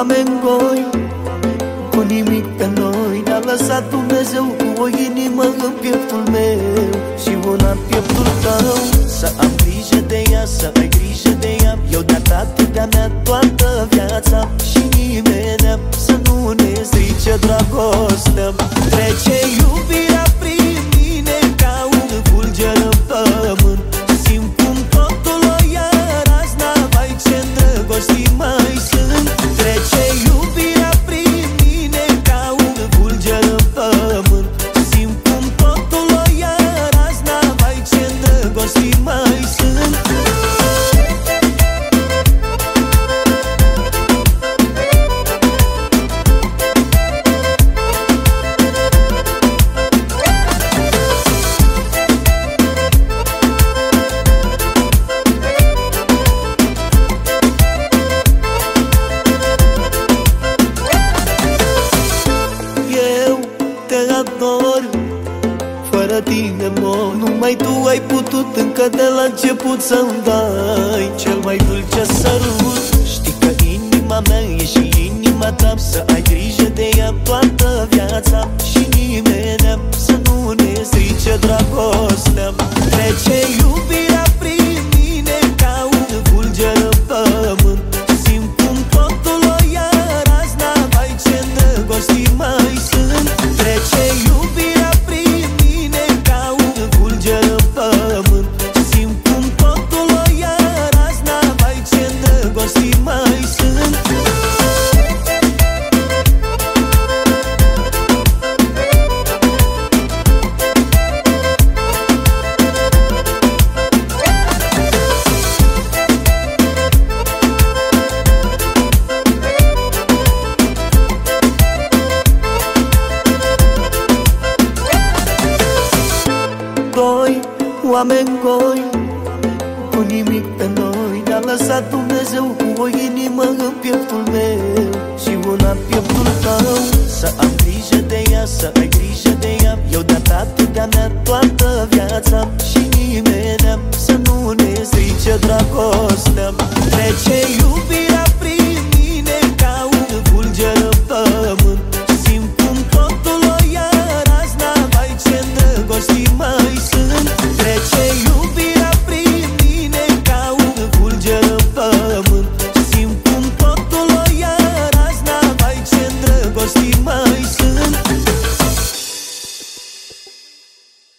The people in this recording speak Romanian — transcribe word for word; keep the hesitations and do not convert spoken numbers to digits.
oameni goi, cu nimic pe noi. Ne-a lăsat Dumnezeu cu o inimă în pieptul meu și una în pieptul tău. Să am grijă de ea, să ai grijă de ea. Eu de-a ta, tu de-a mea, toată viața. Și nimeni să nu ne strice dragostea. Trece iubirea prin mine ca un fulger în pământ. Simt cum totul o ia razna, vai ce îndrăgosti mai sunt. Trece iubirea prin mine ca un fulger în pământ. Simt cum totul o ia razna, vai ce îndrăgosti mai sunt. Fără tine mor, numai tu ai putut încă de la început să-mi dai cel mai dulce sărut. Știi că inima mea e și inima ta, să ai grijă de ea toată viața. Și nimeni să nu ne strice dragostea. Trece iubirea prin mine ca un fulger în pământ. Simt cum totul o ia razna, vai ce îndrăgosti mai sunt. Trece iubirea prin mine ca un fulger în pământ. Simt cum totul o ia razna, vai ce îndrăgosti mai sunt. Doi oameni goi, cu nimic pe noi. Ne-a lăsat Dumnezeu cu o inimă în pieptul meu și una în pieptul tău. Să am grijă de ea, să ai grijă de ea. Eu de-a ta, tu de-a mea, toată viața. Și nimeni să nu ne strice dragostea. Trece